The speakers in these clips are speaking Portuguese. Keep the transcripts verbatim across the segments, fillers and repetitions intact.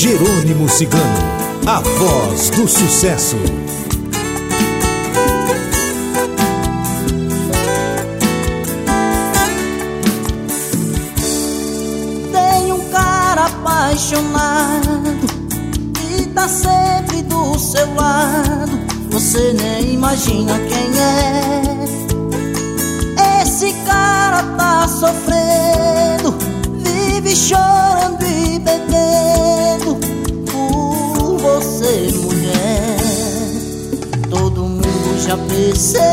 Jerônimo Cigano, a voz do sucesso. Tem um cara apaixonado que tá sempre do seu lado, você nem imagina quem é. Esse cara tá sofrendo, vive chorando e bebendo por você, mulher. Todo mundo já percebeu,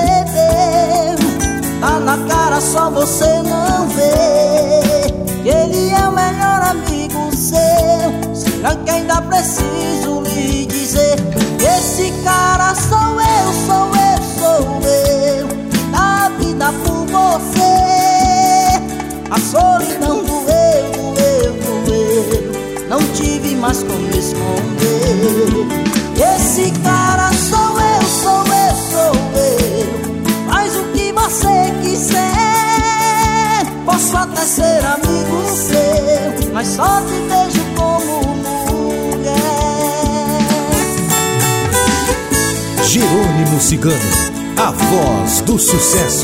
tá na cara, só você não vê. Ele é o melhor amigo seu, será que ainda preciso lhe dizer? Esse cara sou eu, sou eu, sou eu, que dá a vida por você. A solidão doeu, doeu, doeu, não tive mais como esconder. Esse cara sou eu, sou eu, sou eu, faz o que você quiser. Posso até ser amigo seu, mas só te vejo como mulher. Jerônimo Cigano, a voz do sucesso.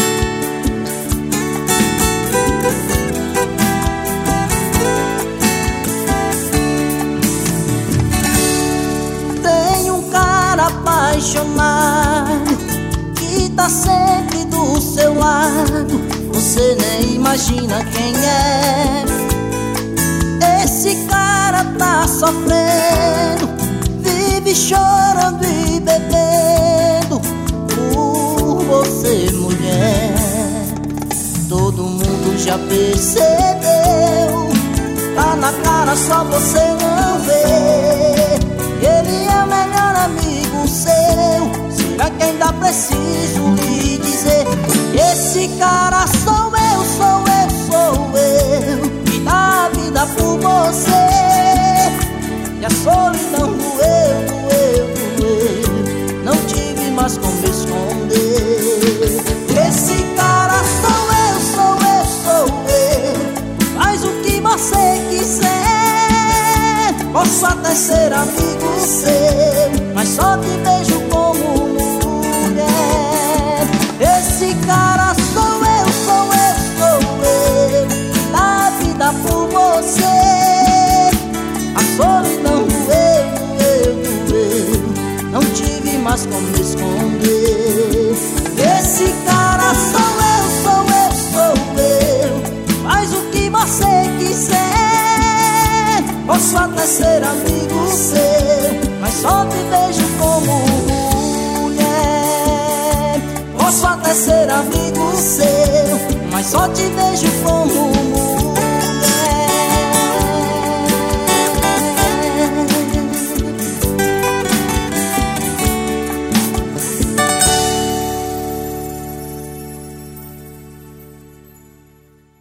Tem um cara apaixonado que tá sempre do seu lado, você nem imagina quem é. Esse cara tá sofrendo, vive chorando e bebendo por você, mulher. Todo mundo já percebeu, tá na cara, só você não vê. Ele é o melhor amigo seu, será que ainda preciso lhe dizer? Esse cara sou eu, sou eu, sou eu, que dá a vida por você. E a solidão doeu, doeu, doeu, não tive mais como esconder. Esse cara sou eu, sou eu, sou eu, faz o que você quiser. Posso até ser amigo seu, mas só te vejo como mulher. Esse cara sou eu, sou eu, sou eu, dá a vida por você. A solidão doeu, doeu, doeu, não tive mais como esconder. Esse cara sou eu, sou eu, sou eu, faz o que você quiser. Posso até ser amigo seu, mas só te vejo como mulher. Posso até ser amigo seu, mas só te vejo como mulher.